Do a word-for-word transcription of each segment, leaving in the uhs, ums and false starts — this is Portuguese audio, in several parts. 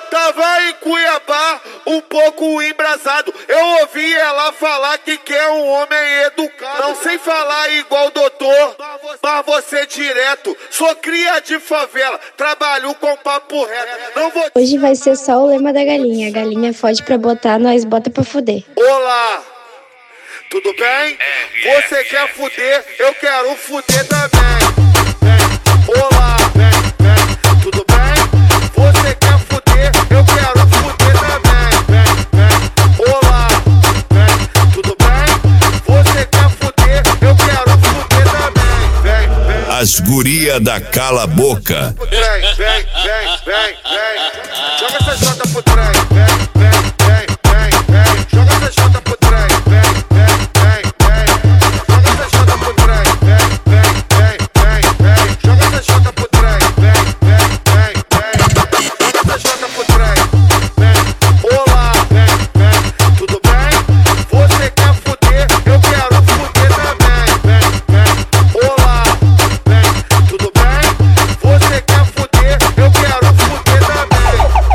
tava em Cuiabá, um pouco embrasado. Eu ouvi ela falar que quer um homem educado. Não sei falar igual doutor, mas você direto. Sou cria de favela, trabalho com papo reto. Não vou... Hoje vai ser só o lema da galinha. A galinha fode pra botar, nós bota pra fuder. Olá, tudo bem? Você quer fuder, eu quero fuder também. Olá, tudo bem? Você quer fuder, eu quero fuder também. Olá, tudo bem? Você quer fuder, eu quero fuder também. As guria da cala boca. Vem, vem, vem, vem, vem. Joga essa jota pro trem. Vem, vem, vem, vem, vem. Joga essa jota pro trem. Vem, vem, vem, vem. Joga essa jota pro trem. Vem, vem, vem, vem, vem. Joga essa jota pro trem. Vem, vem, vem, vem. Joga essa jota pro trem. Vem, olá, vem, vem. Tudo bem? Você quer fuder? Eu quero fuder também. Vem, vem. Olá, vem. Tudo bem? Você quer fuder? Eu quero fuder também.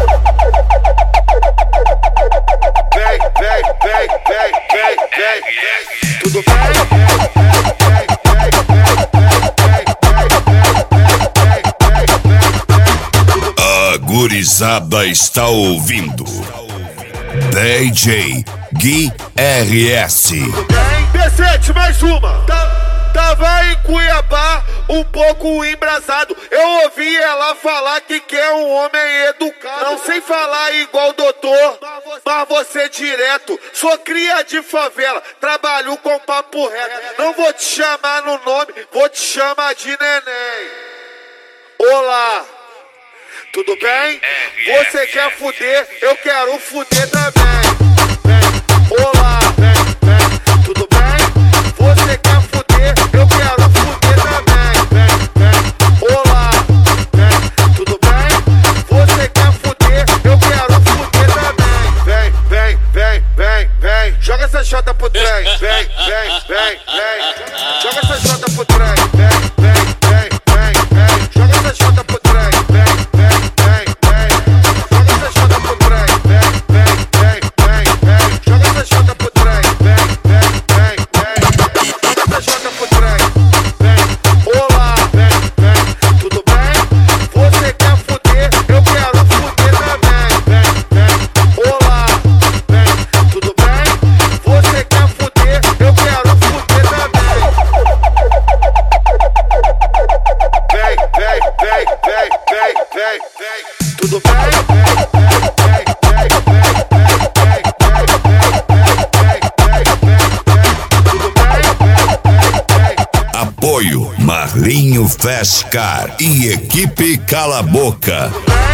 Vem, vem, vem, vem, vem, vem. Tudo bem? A gurizada está ouvindo D J Gui R S. Decete, mais uma. Tava em Cuiabá, um pouco embrasado. Eu ouvi ela falar que quer um homem educado. Não sei falar igual doutor, mas você direto. Sou cria de favela, trabalho com papo reto. Não vou te chamar no nome, vou te chamar de neném. Olá, tudo bem? Você quer fuder, eu quero fuder também. Olá, tudo bem? Você quer fuder, eu quero fuder também. Olá, tudo bem? Você quer fuder, eu quero fuder também. Vem, vem, vem, vem, vem. Joga essa jota pro trem. Vem, vem, vem, vem. Joga essa jota pro trem. Vem, vem, vem, vem, vem. Joga essa jota pro trem. Vem, vem, vem, vem. Joga essa jota pro trem. Vem, vem, vem, vem, vem. Joga essa jota pro trem. Vem, vem, vem, vem. Joga essa jota pro trem. Vem, olá, vem, vem. Tudo bem? Você quer fuder? Eu quero fuder também. Vem, vem. Olá, vem. Tudo bem? Você quer fuder? Eu quero fuder também. Vem, vem, vem, vem, vem, vem, vem. Tudo bem? Apoio Marlinho Fast Car e equipe Cala Boca.